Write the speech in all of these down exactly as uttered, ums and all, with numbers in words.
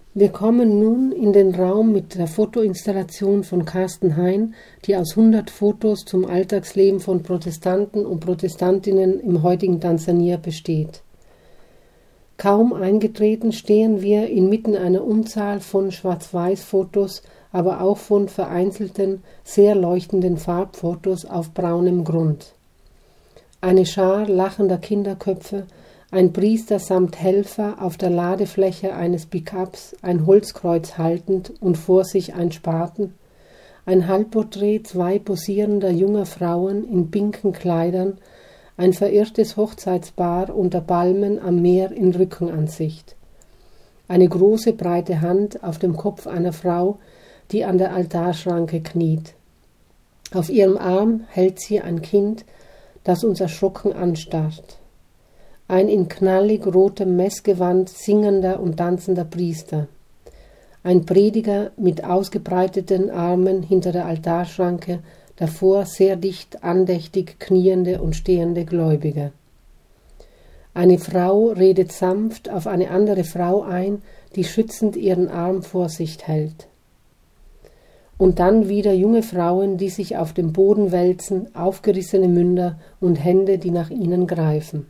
Wir kommen nun in den Raum mit der Fotoinstallation von Carsten Hein, die aus hundert Fotos zum Alltagsleben von Protestanten und Protestantinnen im heutigen Tansania besteht. Kaum eingetreten stehen wir inmitten einer Unzahl von Schwarz-Weiß-Fotos, aber auch von vereinzelten, sehr leuchtenden Farbfotos auf braunem Grund. Eine Schar lachender Kinderköpfe, ein Priester samt Helfer auf der Ladefläche eines Pickups, ein Holzkreuz haltend und vor sich ein Spaten, ein Halbporträt zwei posierender junger Frauen in pinken Kleidern, ein verirrtes Hochzeitspaar unter Palmen am Meer in Rückenansicht. Eine große breite Hand auf dem Kopf einer Frau, die an der Altarschranke kniet. Auf ihrem Arm hält sie ein Kind, das uns erschrocken anstarrt. Ein in knallig rotem Messgewand singender und tanzender Priester. Ein Prediger mit ausgebreiteten Armen hinter der Altarschranke, davor sehr dicht andächtig kniende und stehende Gläubige. Eine Frau redet sanft auf eine andere Frau ein, die schützend ihren Arm vor sich hält. Und dann wieder junge Frauen, die sich auf dem Boden wälzen, aufgerissene Münder und Hände, die nach ihnen greifen.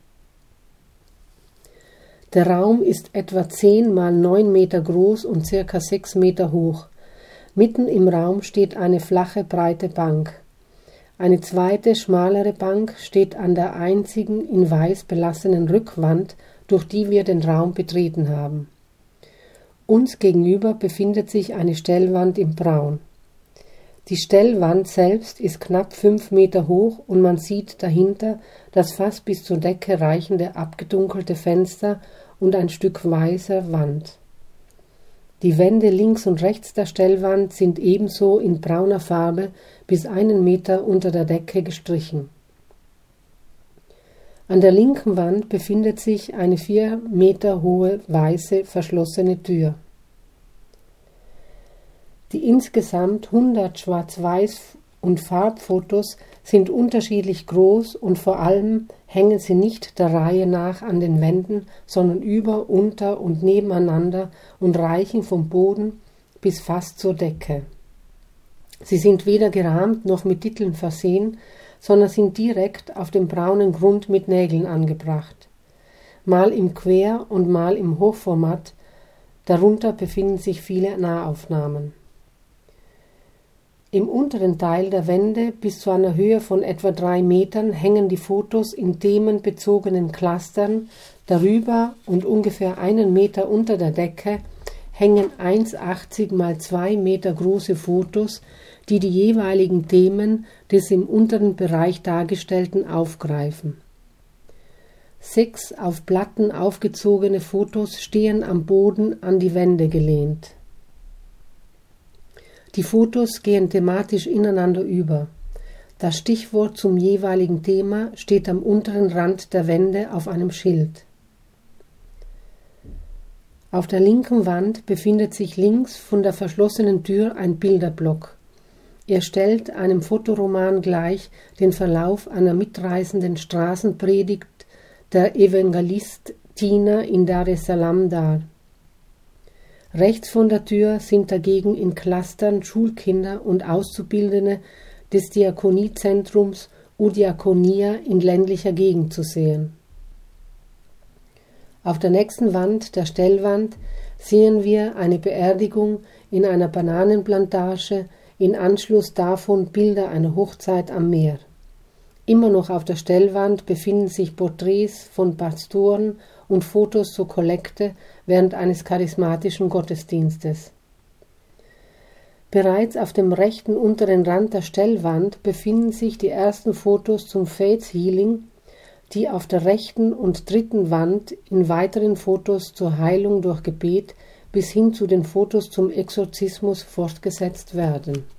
Der Raum ist etwa zehn mal neun Meter groß und circa sechs Meter hoch. Mitten im Raum steht eine flache, breite Bank. Eine zweite, schmalere Bank steht an der einzigen in weiß belassenen Rückwand, durch die wir den Raum betreten haben. Uns gegenüber befindet sich eine Stellwand in Braun. Die Stellwand selbst ist knapp fünf Meter hoch und man sieht dahinter das fast bis zur Decke reichende abgedunkelte Fenster und ein Stück weißer Wand. Die Wände links und rechts der Stellwand sind ebenso in brauner Farbe bis einen Meter unter der Decke gestrichen. An der linken Wand befindet sich eine vier Meter hohe weiße verschlossene Tür. Die insgesamt hundert Schwarz-Weiß- und Farbfotos sind unterschiedlich groß und vor allem hängen sie nicht der Reihe nach an den Wänden, sondern über, unter und nebeneinander und reichen vom Boden bis fast zur Decke. Sie sind weder gerahmt noch mit Titeln versehen, sondern sind direkt auf dem braunen Grund mit Nägeln angebracht. Mal im Quer- und mal im Hochformat, darunter befinden sich viele Nahaufnahmen. Im unteren Teil der Wände bis zu einer Höhe von etwa drei Metern hängen die Fotos in themenbezogenen Clustern, darüber und ungefähr einen Meter unter der Decke hängen eins Komma achtzig mal zwei Meter große Fotos, die die jeweiligen Themen des im unteren Bereich dargestellten aufgreifen. Sechs auf Platten aufgezogene Fotos stehen am Boden an die Wände gelehnt. Die Fotos gehen thematisch ineinander über. Das Stichwort zum jeweiligen Thema steht am unteren Rand der Wände auf einem Schild. Auf der linken Wand befindet sich links von der verschlossenen Tür ein Bilderblock. Er stellt einem Fotoroman gleich den Verlauf einer mitreißenden Straßenpredigt der Evangelistina in Dar es Salaam dar. Rechts von der Tür sind dagegen in Clustern Schulkinder und Auszubildende des Diakoniezentrums Udiakonia in ländlicher Gegend zu sehen. Auf der nächsten Wand, der Stellwand, sehen wir eine Beerdigung in einer Bananenplantage, in Anschluss davon Bilder einer Hochzeit am Meer. Immer noch auf der Stellwand befinden sich Porträts von Pastoren und Fotos zur Kollekte während eines charismatischen Gottesdienstes. Bereits auf dem rechten unteren Rand der Stellwand befinden sich die ersten Fotos zum Faith Healing, die auf der rechten und dritten Wand in weiteren Fotos zur Heilung durch Gebet bis hin zu den Fotos zum Exorzismus fortgesetzt werden.